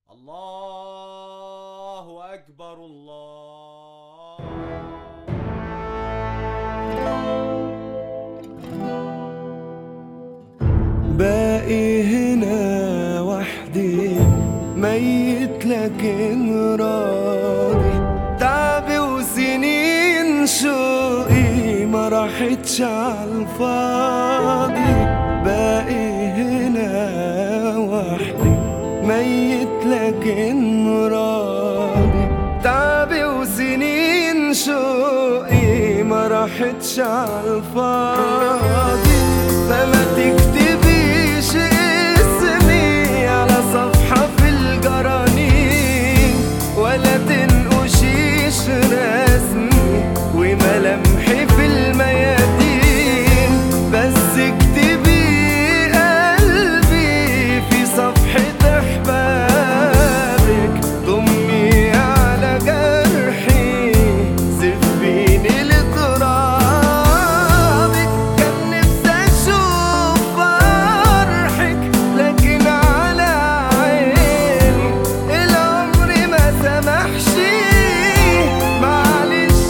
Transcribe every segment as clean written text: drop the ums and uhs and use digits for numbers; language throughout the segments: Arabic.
الله أكبر الله. باقي هنا وحدي ميت لكن راضي، تعبي وسنين شوقي ما راحتش عالفاضي. باقي هنا وحدي ميت لكن راضي، تعبي وسنين شوقي ما راحتش عالفاضي. فما تكتبيش اسمي على صفحة في الجرانين، ولا تنقشيش رسمي وملامحي في الميادين، بس اكتبي قلبي في صفحة احبابك. ضمي على جرحي سفيني لترابك. كان نفسي اشوف فرحك لكن على عيني العمر ما سمحش. معلش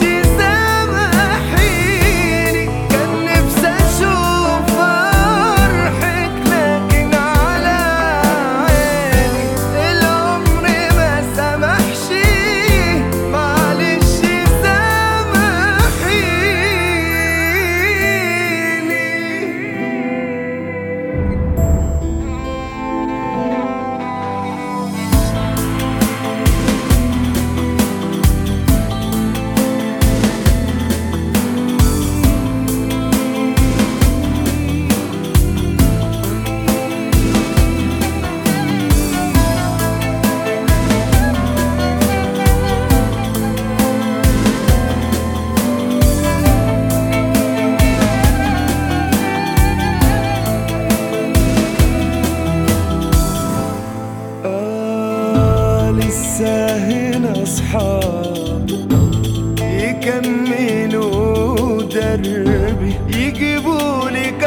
سامحيني، كان نفسي اشوف فرحك لكن على عيني العمر ما سمحش. معلش سامحيني. لسه هنا اصحاب يكملوا دربي، يجيبوا لك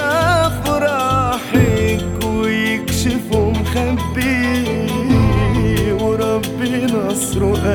افراحك ويكشفوا مخبي، وربي نصره